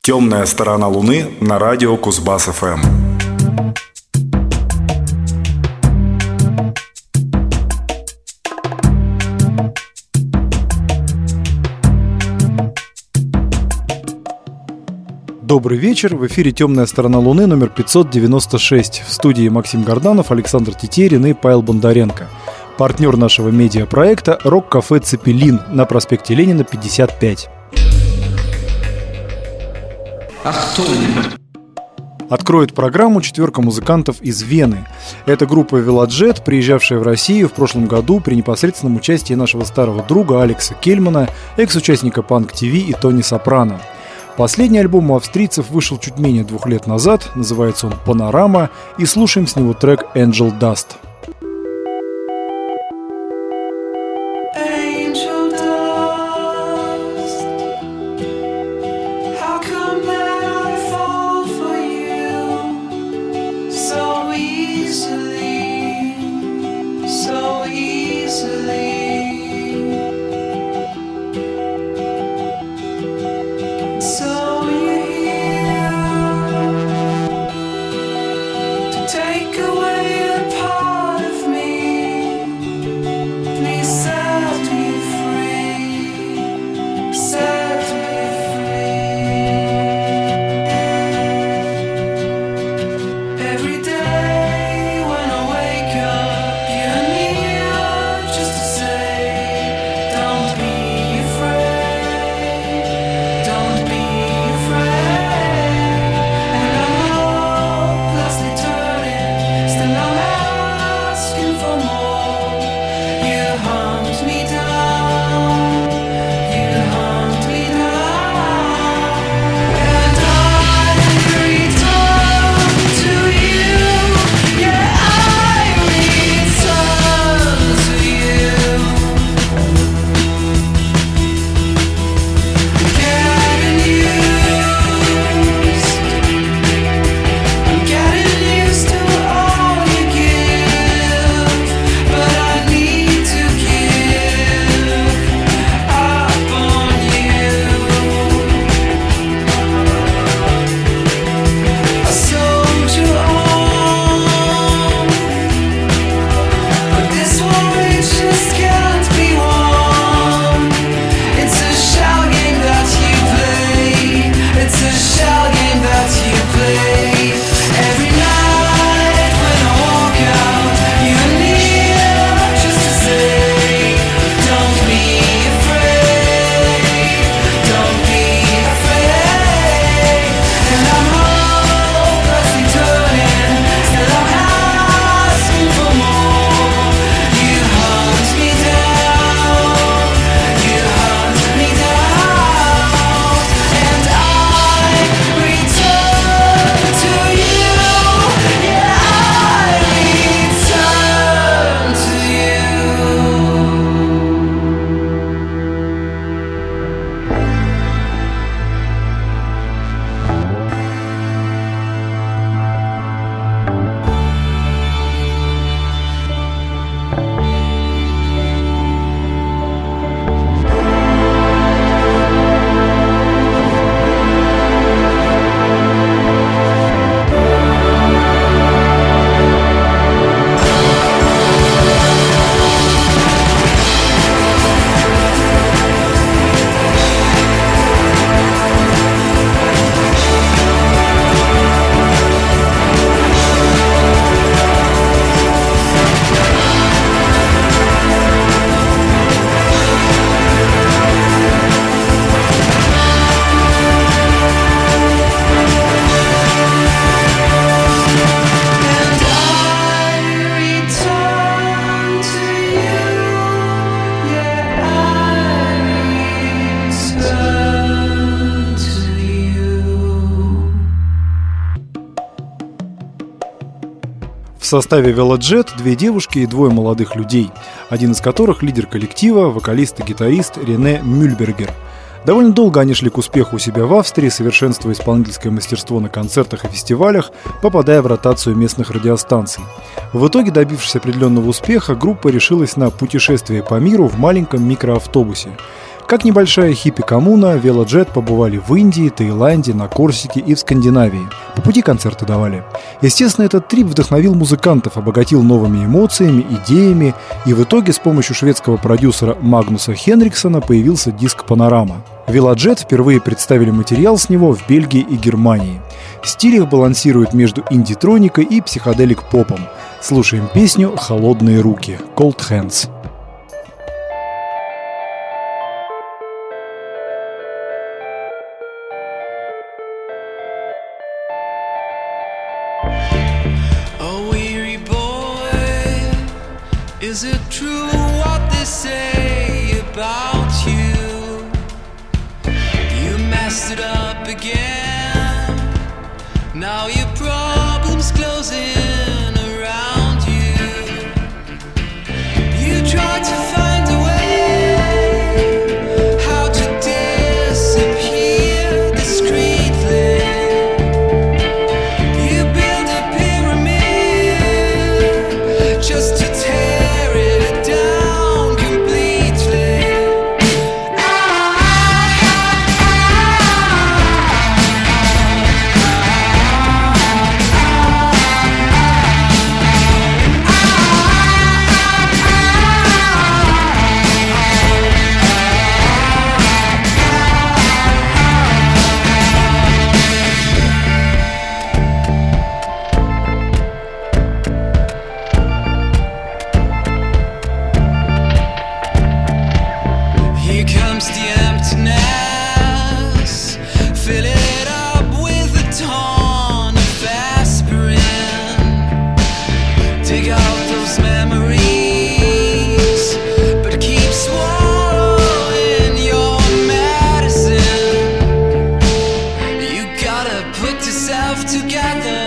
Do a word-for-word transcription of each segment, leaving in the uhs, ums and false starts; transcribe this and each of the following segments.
«Темная сторона Луны» на радио Кузбасс-ФМ. Добрый вечер, в эфире «Темная сторона Луны» номер пятьсот девяносто шесть. В студии Максим Горданов, Александр Тетерин и Павел Бондаренко. Партнер нашего медиапроекта «Рок-кафе Цепелин» на проспекте Ленина, пятьдесят пять. Откроет программу четверка музыкантов из Вены. Это группа Велоджет, приезжавшая в Россию в прошлом году при непосредственном участии нашего старого друга Алекса Кельмана, экс-участника Punk ти ви и Тони Сопрано. Последний альбом у австрийцев вышел чуть менее двух лет назад, называется он «Панорама», и слушаем с него трек «Angel Dust». В составе Велоджет две девушки и двое молодых людей, один из которых лидер коллектива, вокалист и гитарист Рене Мюльбергер. Довольно долго они шли к успеху у себя в Австрии, совершенствуя исполнительское мастерство на концертах и фестивалях, попадая в ротацию местных радиостанций. В итоге, добившись определенного успеха, группа решилась на путешествие по миру в маленьком микроавтобусе. Как небольшая хиппи-коммуна, Velojet побывали в Индии, Таиланде, на Корсике и в Скандинавии. По пути концерты давали. Естественно, этот трип вдохновил музыкантов, обогатил новыми эмоциями, идеями, и в итоге с помощью шведского продюсера Магнуса Хенриксона появился диск «Панорама». Velojet впервые представили материал с него в Бельгии и Германии. Стиль их балансирует между инди-троникой и психоделик-попом. Слушаем песню «Холодные руки» – «Cold Hands». Is it true what they say about you? You messed it up again. Now your problems closing around you. You tried to find a way how to disappear discreetly. You build a pyramid just to tear it down completely. Here comes the emptiness. Fill it up with a ton of aspirin. Dig out those memories, but keep swallowing your medicine. You gotta put yourself together.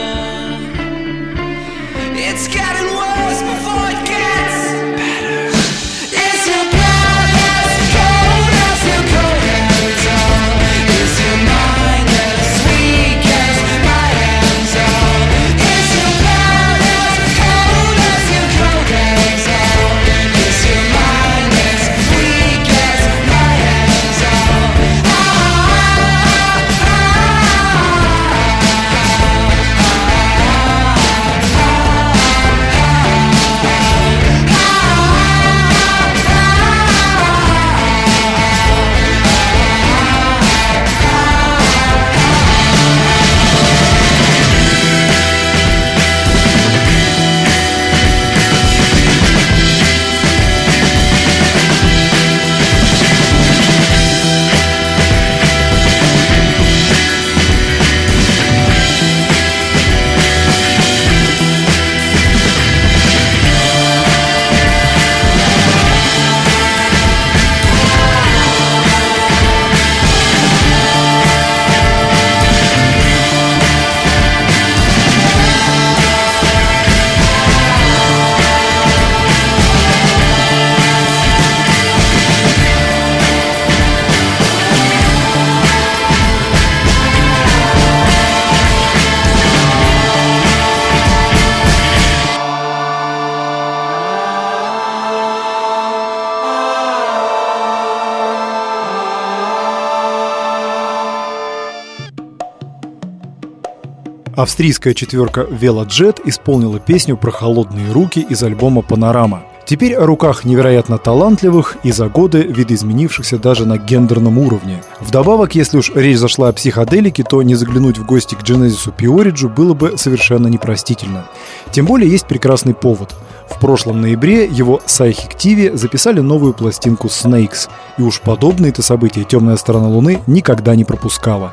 It's getting worse before it gets better. Is your blood as cold as your cold hands are? Is your mind as weak as my hands are? Is your blood as cold as your cold hands are? Is your mind as weak as my hands are? Ah, ah, Австрийская четверка Velojet исполнила песню про холодные руки из альбома «Панорама». Теперь о руках невероятно талантливых и за годы видоизменившихся даже на гендерном уровне. Вдобавок, если уж речь зашла о психоделике, то не заглянуть в гости к Genesis'у Пиориджу было бы совершенно непростительно. Тем более есть прекрасный повод. В прошлом ноябре его Psychic ти ви записали новую пластинку Snakes, и уж подобные-то события «Темная сторона Луны» никогда не пропускала.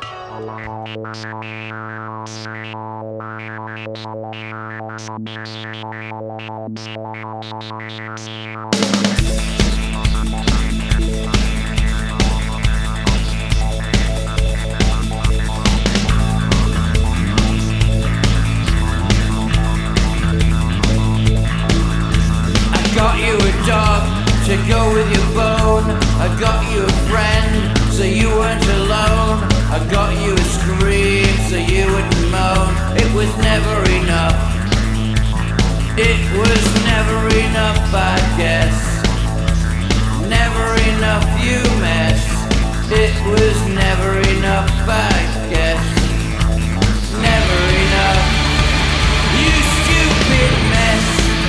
Got you a dog to go with your bone. I got you a friend so you weren't alone. I got you a scream so you wouldn't moan. It was never enough. It was never enough, I guess. Never enough, you mess. enough, I guess. Never enough. You stupid mess.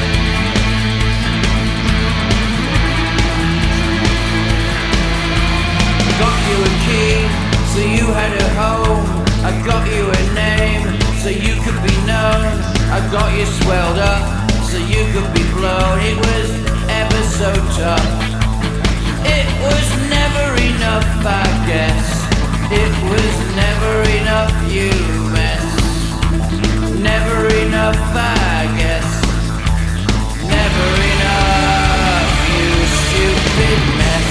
Got you a key, so you had a home. I got you a name, so you could be known. I got you swelled up, so you could be blown. It was ever so tough. It was never enough, I guess. It was never enough, you mess. Never enough, I guess. Never enough, you stupid mess.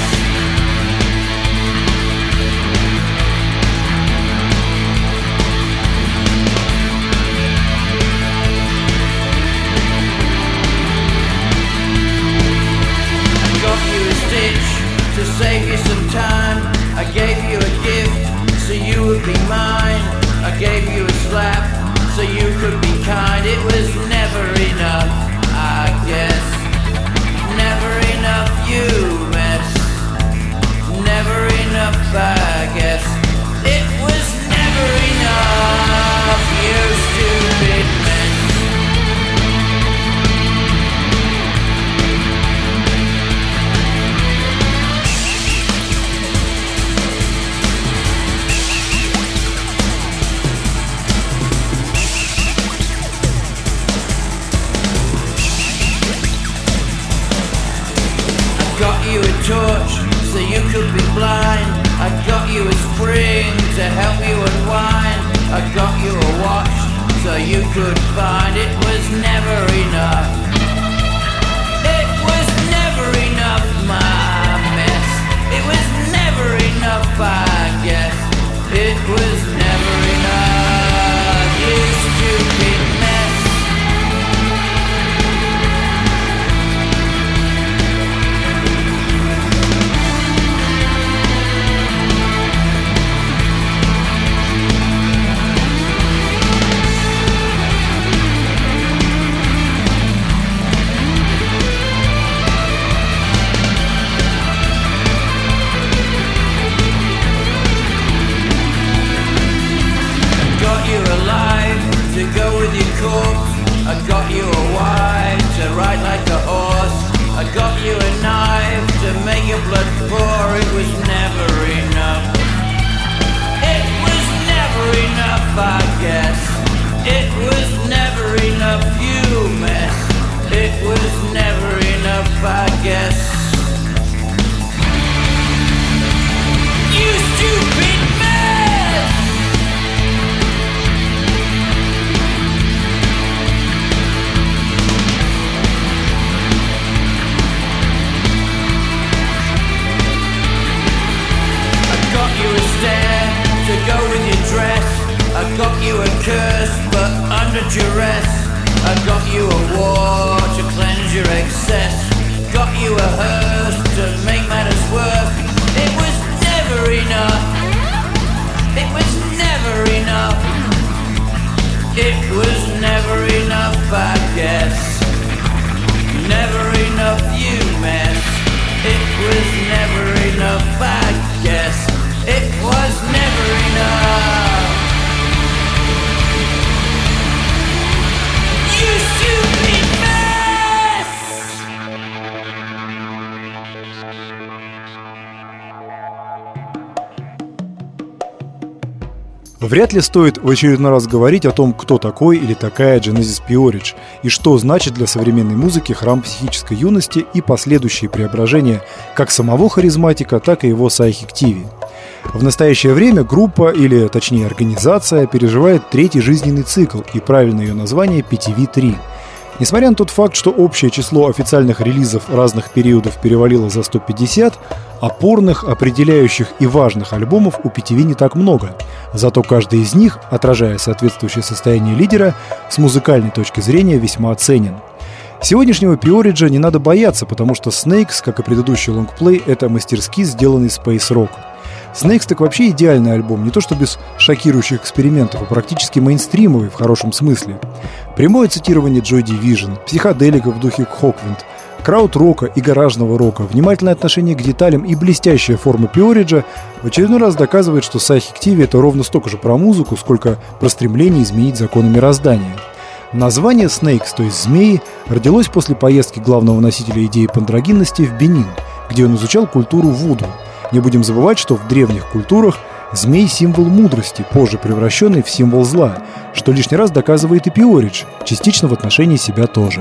To save you some time, I gave you a gift so you would be mine. I gave you a slap so you could be kind. It was never enough, I guess. Never enough, you mess. Never enough, I guess. It was never enough, you stupid mess. Got you a torch so you could be blind. I got you a spring to help you unwind. I got you a watch so you could find. It was never enough. It was never enough, my mess. It was never enough, I guess. It was never enough, you stupid mess. To go with your corpse, I got you a wife to ride like a horse. I got you a knife to make your blood pour. It was never enough. It was never enough, I guess. It was never enough, you mess. It was never enough, I guess. You stupid mess. To go with your dress, I got you a curse, but under duress. I got you a war to cleanse your excess. Got you a hearse to make matters worse. It was never enough. It was never enough. It was never enough, I guess. Never enough, you mess. It was never enough, I guess. It was never enough. You stupid mess! Вряд ли стоит в очередной раз говорить о том, кто такой или такая Genesis P-Orridge и что значит для современной музыки храм психической юности и последующие преображения как самого харизматика, так и его Psychic ти ви. В настоящее время группа, или точнее организация, переживает третий жизненный цикл, и правильное ее название пи ти ви три. Несмотря на тот факт, что общее число официальных релизов разных периодов перевалило за сто пятьдесят, опорных, определяющих и важных альбомов у пи ти ви не так много. Зато каждый из них, отражая соответствующее состояние лидера, с музыкальной точки зрения весьма ценен. Сегодняшнего P-Orridge не надо бояться, потому что Snakes, как и предыдущий лонгплей, это мастерски сделанный спейс-рок. Snakes так вообще идеальный альбом, не то что без шокирующих экспериментов, а практически мейнстримовый в хорошем смысле. Прямое цитирование Joy Division, психоделика в духе Хоквинд, краудрока и гаражного рока, внимательное отношение к деталям и блестящая форма Пиориджа в очередной раз доказывает, что Psychic ти ви — это ровно столько же про музыку, сколько про стремление изменить законы мироздания. Название Snakes, то есть «змеи», родилось после поездки главного носителя идеи пандрогинности в Бенин, где он изучал культуру вуду. Не будем забывать, что в древних культурах змей – символ мудрости, позже превращенный в символ зла, что лишний раз доказывает и Пиоридж, частично в отношении себя тоже.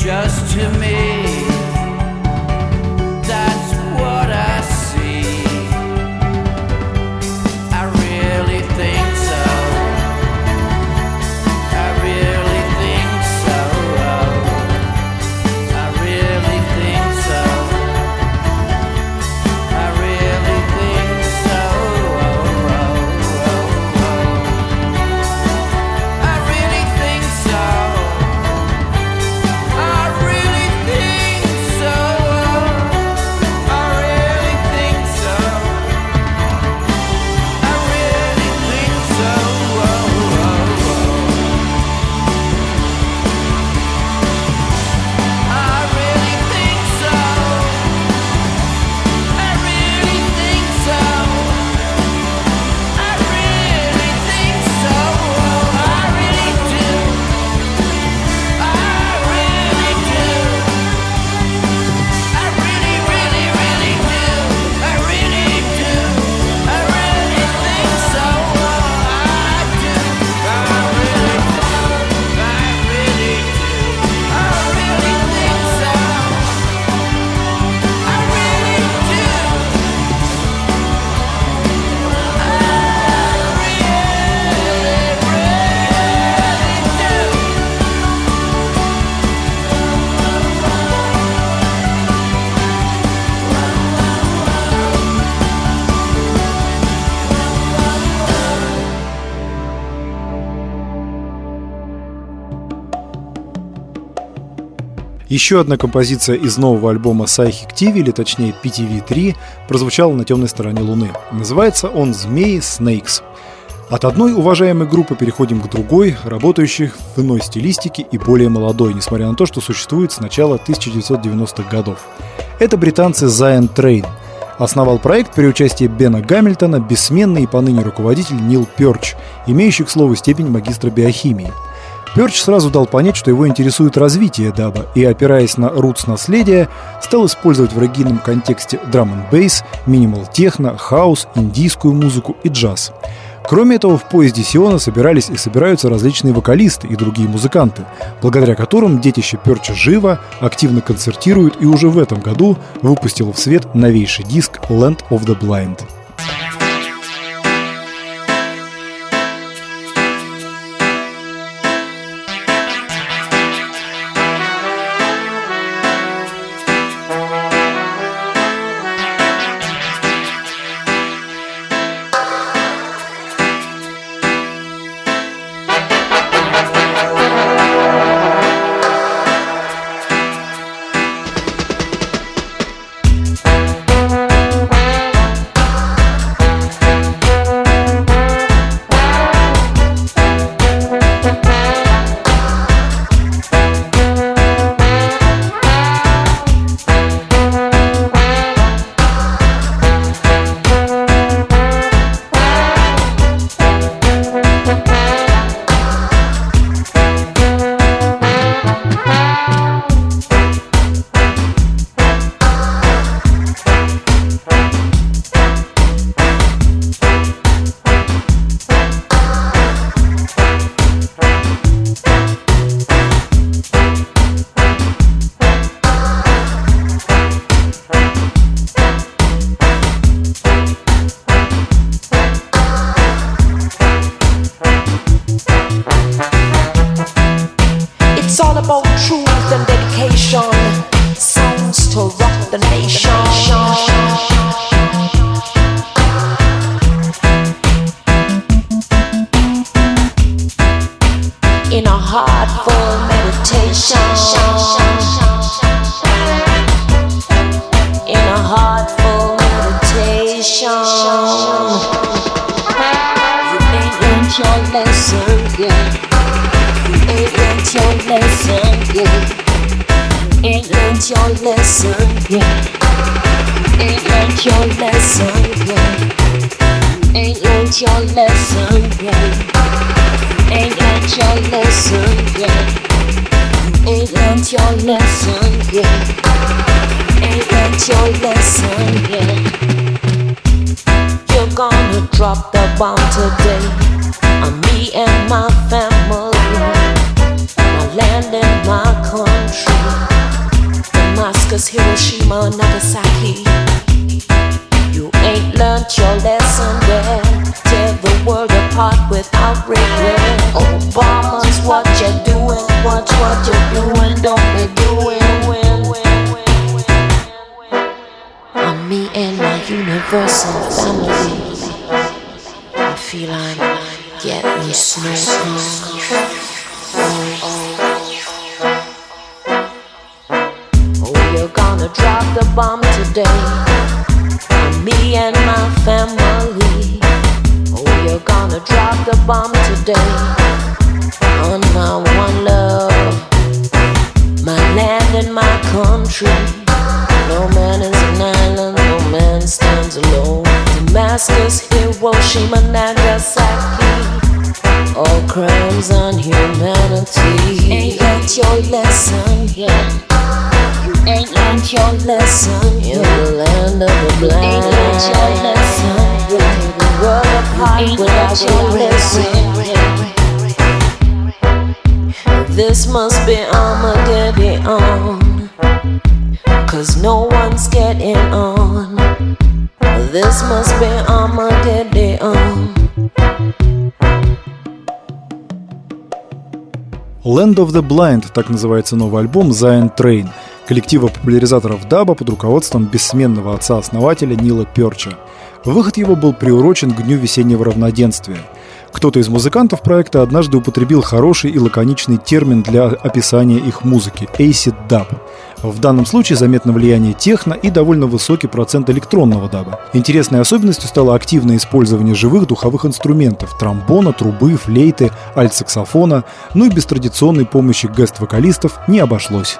just to me. That's what I see. I really think so. I really think so. I really think so. I really think so. I really think so. I really think so. I really think so. I really think so. I really think so. I really think so. I really think so. I really do. I really do. I really, really, really do. I really do. I really think so. I do. I really do. I really do. I really think so. I really do. Еще одна композиция из нового альбома Psychic ти ви, или точнее пи ти ви три, прозвучала на темной стороне Луны. Называется он «Змеи Snakes». От одной уважаемой группы переходим к другой, работающей в иной стилистике и более молодой, несмотря на то, что существует с начала тысяча девятьсот девяностых годов. Это британцы Zion Train. Основал проект при участии Бена Гамильтона бессменный и поныне руководитель Нил Пёрч, имеющий, к слову, степень магистра биохимии. Пёрч сразу дал понять, что его интересует развитие даба, и, опираясь на рутс наследия, стал использовать в реггийном контексте драм-н-бейс, минимал-техно, хаус, индийскую музыку и джаз. Кроме этого, в поезде Сиона собирались и собираются различные вокалисты и другие музыканты, благодаря которым детище Пёрча живо, активно концертирует и уже в этом году выпустило в свет новейший диск «Land of the Blind». Land and my country. Nagasaki. You ain't learned your lesson yet. Tear the world apart without regret. Obama's what you're doing, watch what you're doing, don't be doing. I'm me and my universal family. I feel I'm getting snow on. Oh, you're gonna drop the bomb today. Me and my family. Oh, you're gonna drop the bomb today on my one love, my land and my country. No man is an island, no man stands alone. Damascus, Hiroshima, Nagasaki, all crimes on humanity. Ain't learned your lesson yet. Ain't learned your lesson in the land of the blind. Ain't learned your lesson. Tear the world apart without your lesson. This must be Armageddon, 'cause no one's getting on. This must be Armageddon. Land of the Blind, так называется новый альбом Zion Train, коллектива популяризаторов даба под руководством бессменного отца-основателя Нила Пёрча. Выход его был приурочен к Дню весеннего равноденствия. Кто-то из музыкантов проекта однажды употребил хороший и лаконичный термин для описания их музыки – acid dub. В данном случае заметно влияние техно и довольно высокий процент электронного даба. Интересной особенностью стало активное использование живых духовых инструментов – тромбона, трубы, флейты, альт-саксофона, ну и без традиционной помощи гест-вокалистов не обошлось.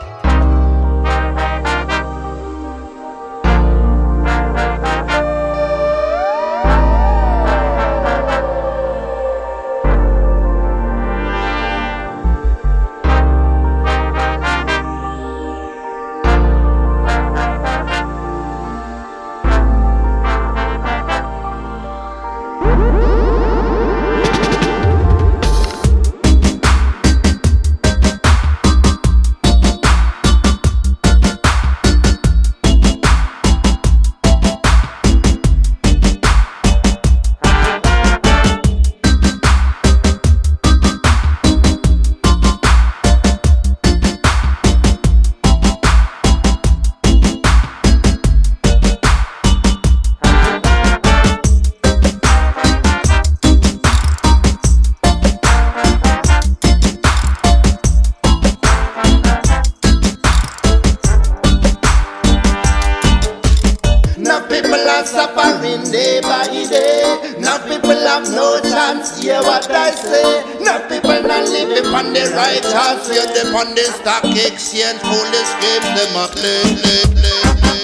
Suffering day by day. Now people have no chance. Hear what I say. Now people not living on the righteous. Yet they on the stock exchange. Foolish games them a play, play, play, play.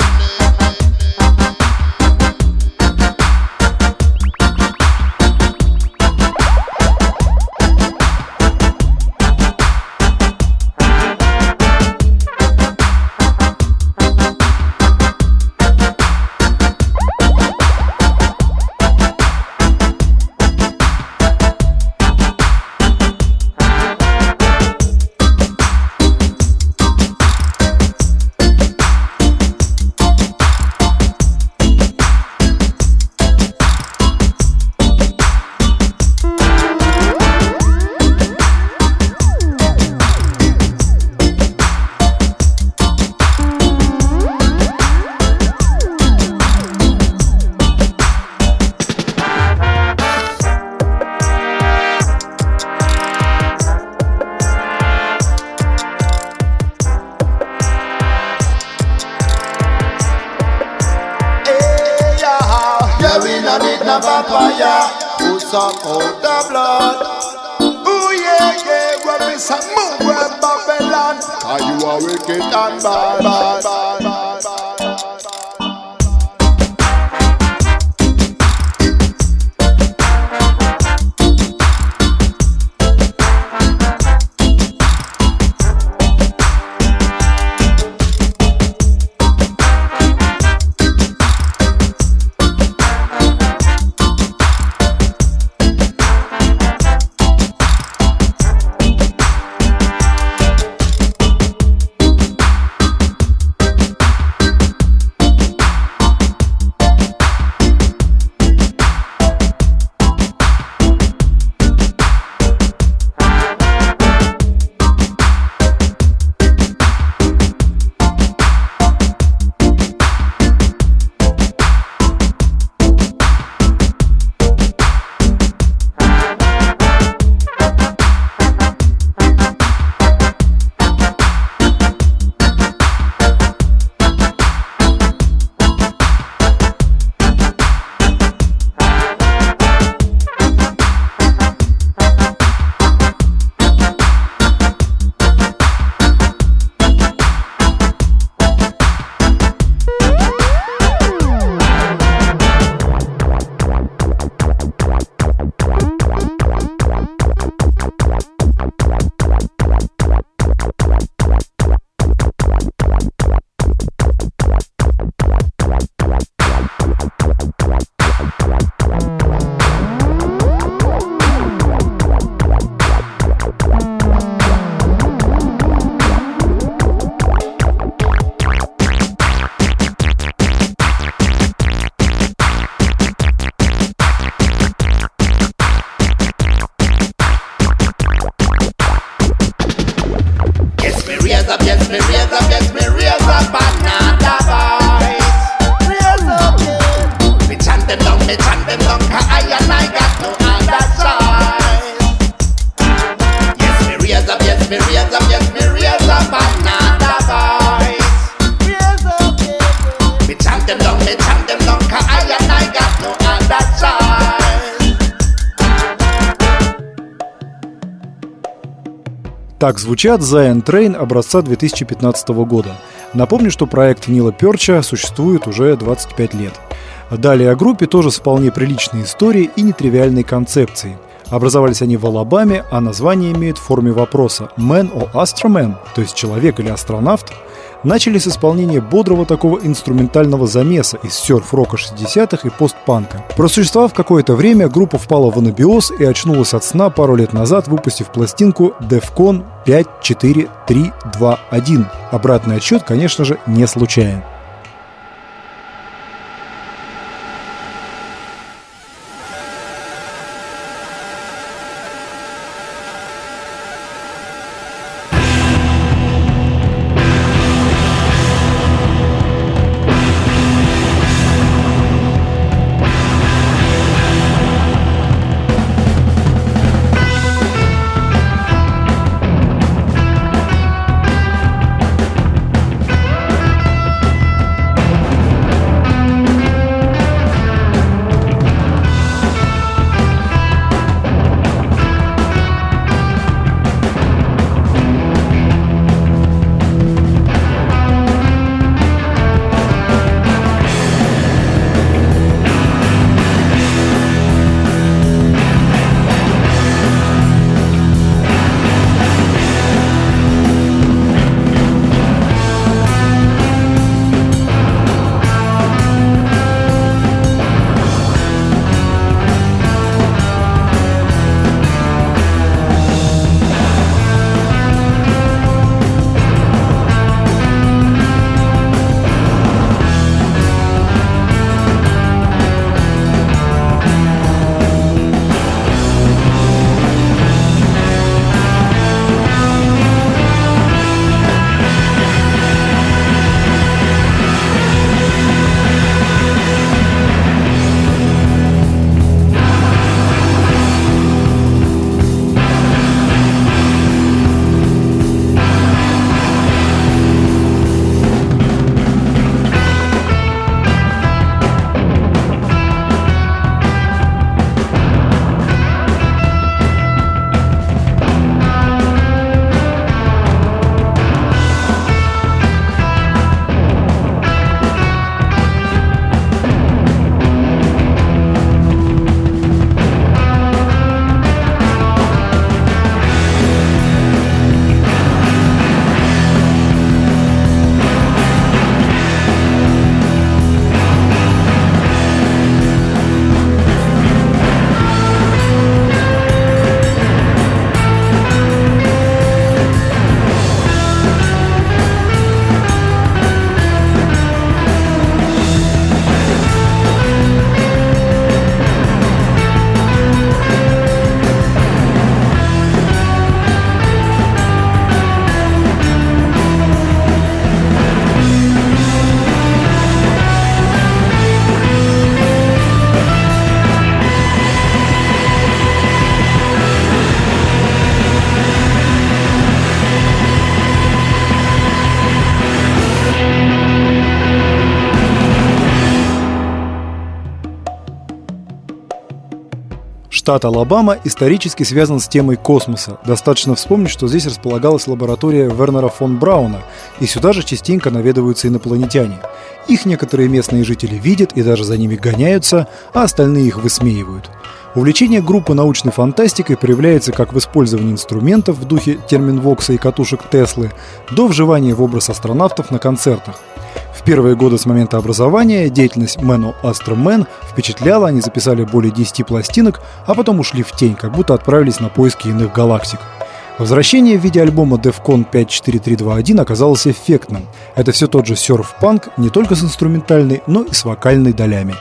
Suck out the blood. Ooh yeah, yeah, when we say move with Babylon, are you a wicked and bad, bad, bad, bad, bad. Так звучат Zion Train образца две тысячи пятнадцатого года. Напомню, что проект Нила Пёрча существует уже двадцать пять лет. Далее о группе тоже с вполне приличной историей и нетривиальной концепцией. Образовались они в Алабаме, а название имеет в форме вопроса «Man or Astroman», то есть «человек или астронавт». Начали с исполнения бодрого такого инструментального замеса из серф-рока шестидесятых и постпанка. Просуществовав какое-то время, группа впала в анабиоз и очнулась от сна пару лет назад, выпустив пластинку Defcon пять, четыре, три, два, один. Обратный отсчет, конечно же, не случайен. Штат Алабама исторически связан с темой космоса. Достаточно вспомнить, что здесь располагалась лаборатория Вернера фон Брауна, и сюда же частенько наведываются инопланетяне. Их некоторые местные жители видят и даже за ними гоняются, а остальные их высмеивают. Увлечение группы научной фантастикой проявляется как в использовании инструментов в духе терминвокса и катушек Теслы, до вживания в образ астронавтов на концертах. В первые годы с момента образования деятельность Man or Astroman впечатляла, они записали более десяти пластинок, а потом ушли в тень, как будто отправились на поиски иных галактик. Возвращение в виде альбома Defcon пять, четыре, три, два, один оказалось эффектным. Это все тот же серф-панк, не только с инструментальной, но и с вокальной долями.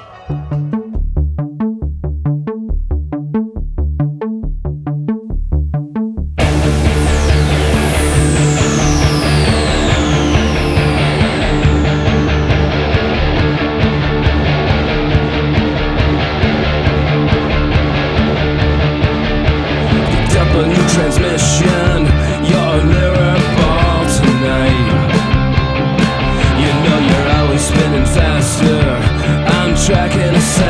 Transmission, you're nearer ball tonight. You know you're always spinning faster. I'm tracking a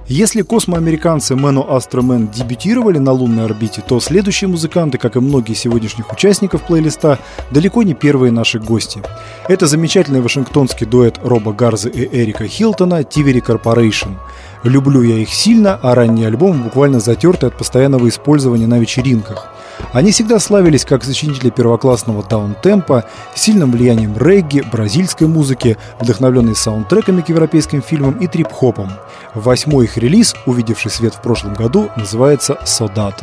Если космоамериканцы Мэно Астро Мэн дебютировали на лунной орбите, то следующие музыканты, как и многие сегодняшних участников плейлиста, далеко не первые наши гости. Это замечательный вашингтонский дуэт Роба Гарзы и Эрика Хилтона «Тивери Корпорейшн». «Люблю я их сильно», а ранний альбом буквально затертый от постоянного использования на вечеринках. Они всегда славились как сочинители первоклассного даунтемпа, сильным влиянием регги, бразильской музыки, вдохновленной саундтреками к европейским фильмам и трип-хопом. Восьмой их релиз, увидевший свет в прошлом году, называется «Содат».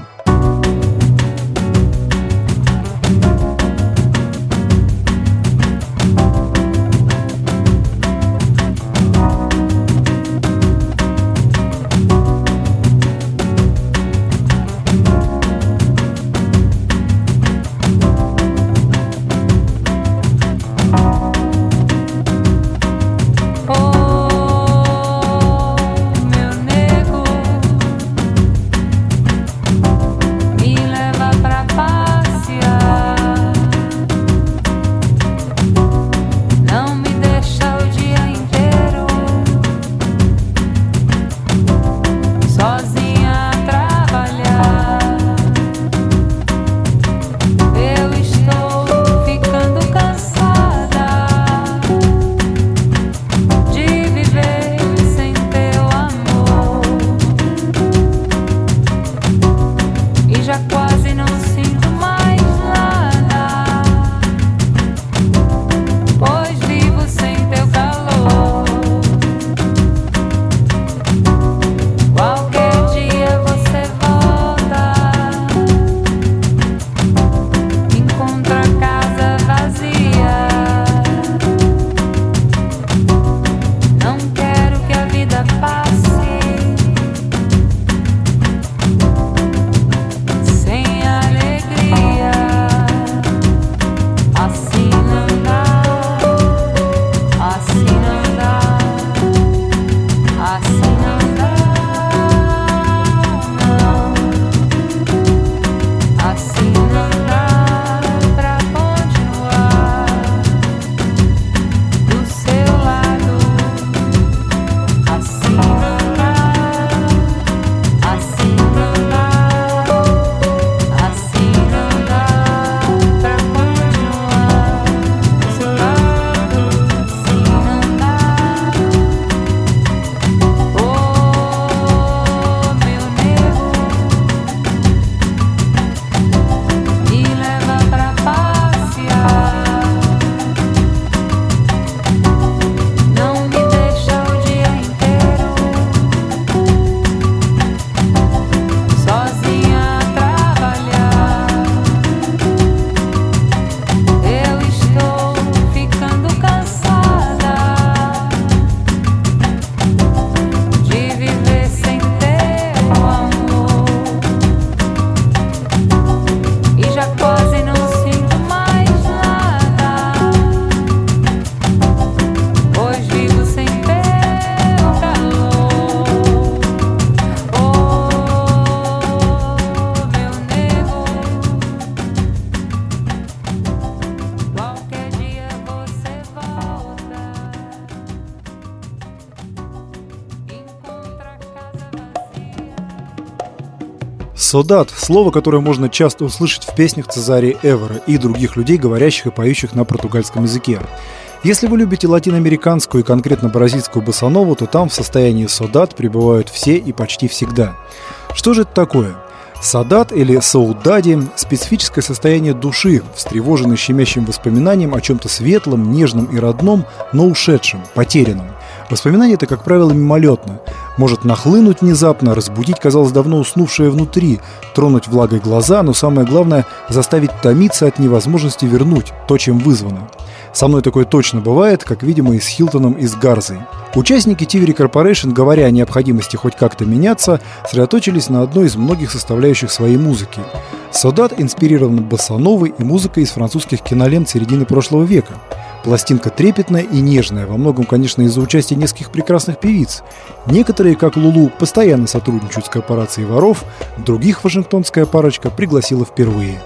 Содат – слово, которое можно часто услышать в песнях Цезария Эвера и других людей, говорящих и поющих на португальском языке. Если вы любите латиноамериканскую и конкретно бразильскую боссанову, то там в состоянии содат пребывают все и почти всегда. Что же это такое? Содат или саудади – специфическое состояние души, встревоженной щемящим воспоминанием о чем-то светлом, нежном и родном, но ушедшем, потерянном. Воспоминание это, как правило, мимолетно. Может нахлынуть внезапно, разбудить, казалось, давно уснувшее внутри, тронуть влагой глаза, но самое главное – заставить томиться от невозможности вернуть то, чем вызвано. Со мной такое точно бывает, как, видимо, и с Хилтоном, и с Гарзой. Участники Тивери Корпорейшн, говоря о необходимости хоть как-то меняться, сосредоточились на одной из многих составляющих своей музыки. Содат инспирирован боссановой и музыкой из французских кинолент середины прошлого века. Пластинка трепетная и нежная, во многом, конечно, из-за участия нескольких прекрасных певиц. Некоторые, как Лулу, постоянно сотрудничают с корпорацией воров, других вашингтонская парочка пригласила впервые.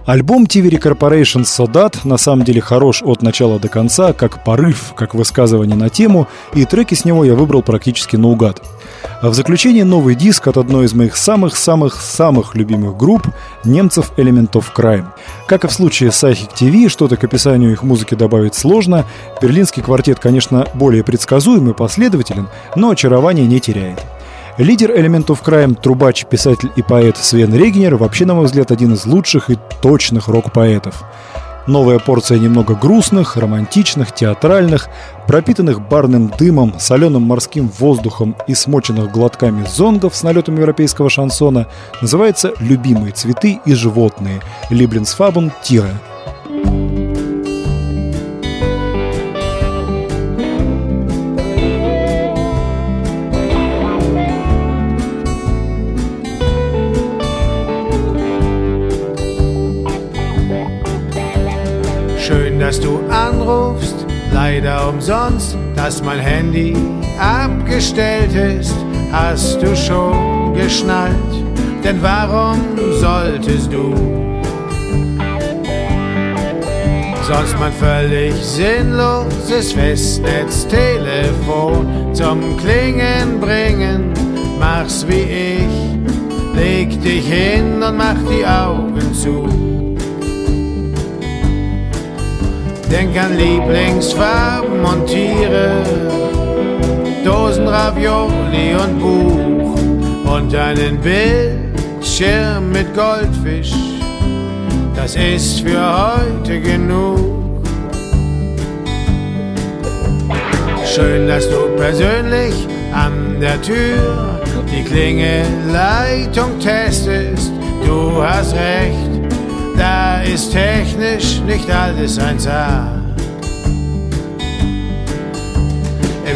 Альбом ти ви ди Corporation «Содат» на самом деле хорош от начала до конца, как порыв, как высказывание на тему, и треки с него я выбрал практически наугад. А в заключение новый диск от одной из моих самых-самых-самых любимых групп — немцев Element of Crime. Как и в случае с Psychic ти ви, что-то к описанию их музыки добавить сложно. Берлинский квартет, конечно, более предсказуем и последователен, но очарование не теряет. Лидер Element of Crime, трубач, писатель и поэт Свен Регнер вообще, на мой взгляд, один из лучших и точных рок-поэтов. Новая порция немного грустных, романтичных, театральных, пропитанных барным дымом, соленым морским воздухом и смоченных глотками зонгов с налетом европейского шансона называется «Любимые цветы и животные» Lieblingsfarben Tiere. Schön, dass du anrufst, leider umsonst, dass mein Handy abgestellt ist. Hast du schon geschnallt? Denn warum solltest du sonst mein völlig sinnloses Festnetztelefon zum Klingen bringen? Mach's wie ich, leg dich hin und mach die Augen zu. Denk an Lieblingsfarben und Tiere, Dosen Ravioli und Buch und einen Bildschirm mit Goldfisch. Das ist für heute genug. Schön, dass du persönlich an der Tür die Klingelleitung testest. Du hast recht. Da ist technisch nicht alles eins a. Im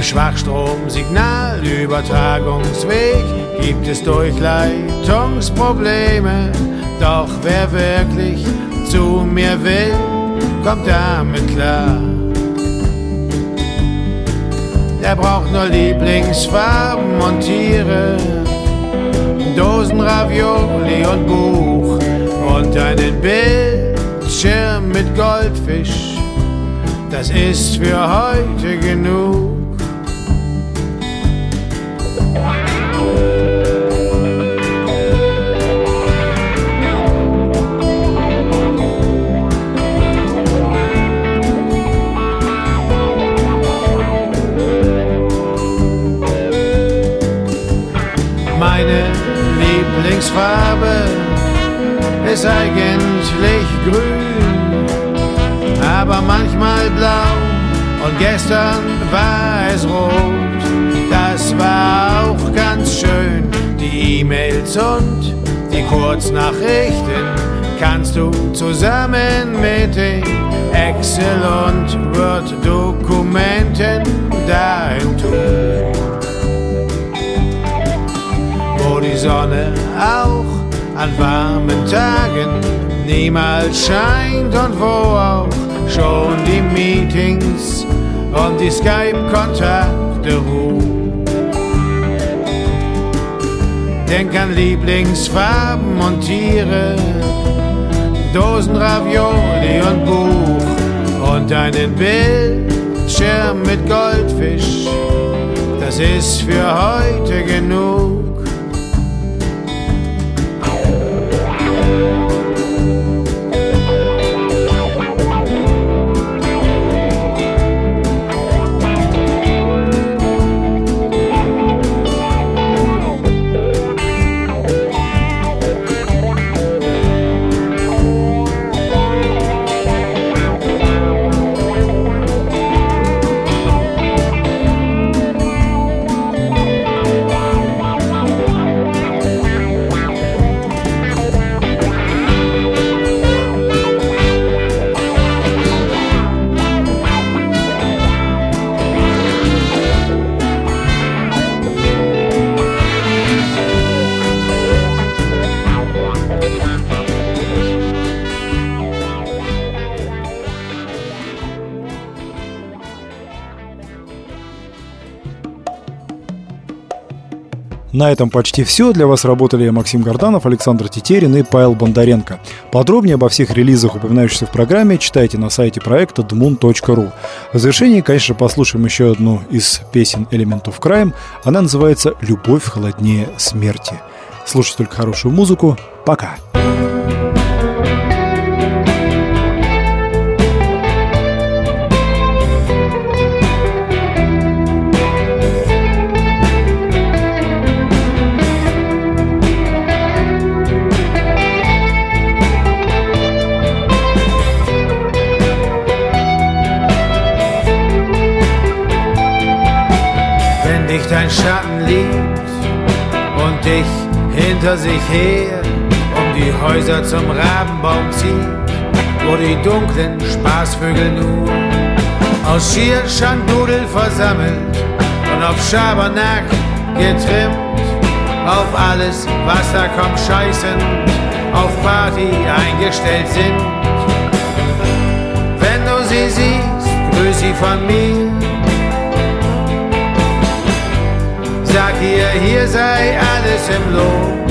Schwachstrom-Signalübertragungsweg gibt es Durchleitungsprobleme. Doch wer wirklich zu mir will, kommt damit klar. Er braucht nur Lieblingsfarben und Tiere, Dosen Ravioli und Buch und einen Bildschirm mit Goldfisch. Das ist für heute genug. Meine Lieblingsfarbe ist eigentlich grün, aber manchmal blau und gestern war es rot. Das war auch ganz schön. Die E-Mails und die Kurznachrichten kannst du zusammen mit den Excel- und Word-Dokumenten dahin tun, wo die Sonne auch an warmen Tagen niemals scheint und wo auch schon die Meetings und die Skype-Kontakte ruhen. Denk an Lieblingsfarben und Tiere, Dosen Ravioli und Buch und einen Bildschirm mit Goldfisch. Das ist für heute genug. На этом почти все. Для вас работали Максим Горданов, Александр Тетерин и Павел Бондаренко. Подробнее обо всех релизах, упоминающихся в программе, читайте на сайте проекта дмун точка ру. В завершении, конечно, послушаем еще одну из песен Element of Crime. Она называется «Любовь холоднее смерти». Слушайте только хорошую музыку. Пока! Dein Schatten liegt und dich hinter sich her um die Häuser zum Rabenbaum zieht, wo die dunklen Spaßvögel nur aus schier Schandudel versammelt und auf Schabernack getrimmt, auf alles, was da kommt, scheißend, auf Party eingestellt sind. Wenn du sie siehst, grüß sie von mir. Sag ihr, hier sei alles im Lot.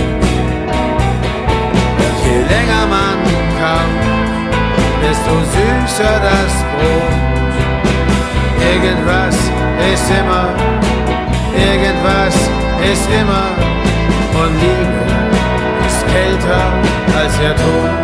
Je länger man kauft, desto süßer das Brot. Irgendwas ist immer, irgendwas ist immer. Und Liebe ist kälter als der Tod.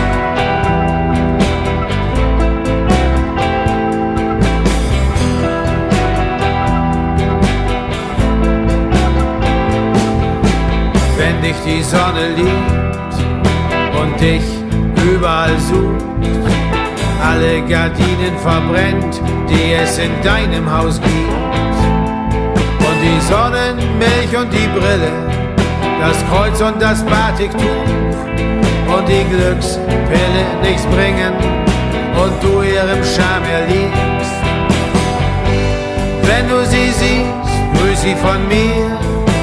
Wenn dich die Sonne liebt und dich überall sucht, alle Gardinen verbrennt, die es in deinem Haus gibt, und die Sonnenmilch und die Brille, das Kreuz und das Batiktuch und die Glückspille nichts bringen und du ihrem Charme erliegst. Wenn du sie siehst, grüß sie von mir.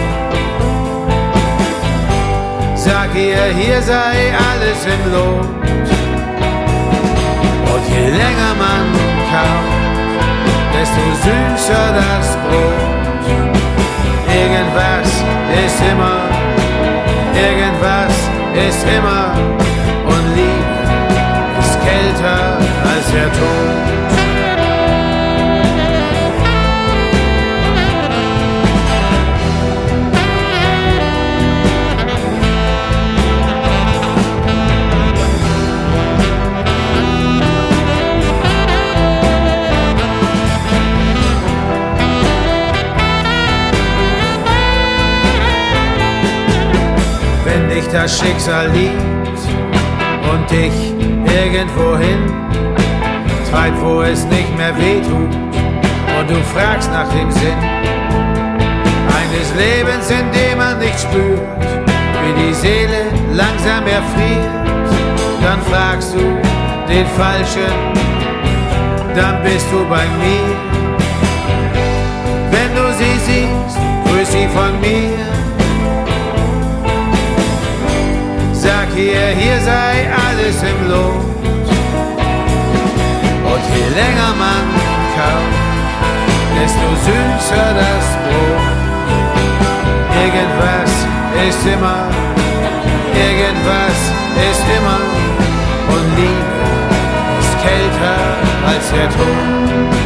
Sag ihr, hier sei alles im Lot. Und je länger man kauft, desto süßer das Brot. Irgendwas ist immer, irgendwas ist immer. Und Liebe ist kälter als der Tod. Das Schicksal liebt und dich irgendwohin treibt, wo es nicht mehr wehtut, und du fragst nach dem Sinn eines Lebens, in dem man nicht spürt, wie die Seele langsam erfriert. Dann fragst du den Falschen, dann bist du bei mir. Wenn du sie siehst, grüß sie von mir. Sag ihr, hier sei alles im Lot. Und je länger man kauft, desto süßer das Brot. Irgendwas ist immer, irgendwas ist immer. Und Liebe ist kälter als der Tod.